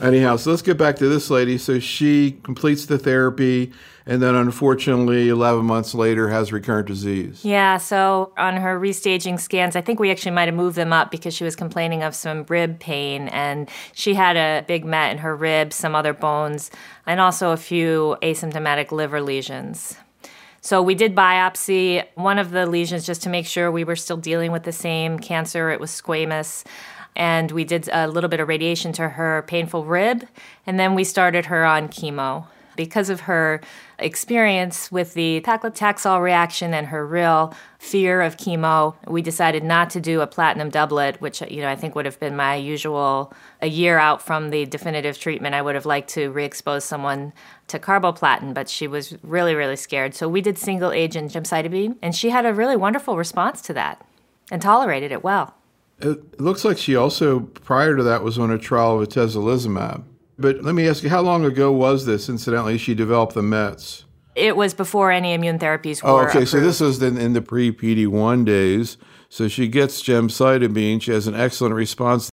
Anyhow, so let's get back to this lady. So she completes the therapy and then unfortunately 11 months later has recurrent disease. Yeah, so on her restaging scans, I think we actually might have moved them up because she was complaining of some rib pain, and she had a big met in her ribs, some other bones, and also a few asymptomatic liver lesions. So we did biopsy one of the lesions just to make sure we were still dealing with the same cancer. It was squamous. And we did a little bit of radiation to her painful rib, and then we started her on chemo. Because of her experience with the paclitaxel reaction and her real fear of chemo, we decided not to do a platinum doublet, which I think would have been my usual. A year out from the definitive treatment, I would have liked to re-expose someone to carboplatin, but she was really, really scared. So we did single agent gemcitabine, and she had a really wonderful response to that and tolerated it well. It looks like she also, prior to that, was on a trial of atezolizumab. But let me ask you, how long ago was this, incidentally, she developed the Mets? It was before any immune therapies were okay. approved. So this was in the pre-PD-1 days. So she gets gemcitabine. She has an excellent response.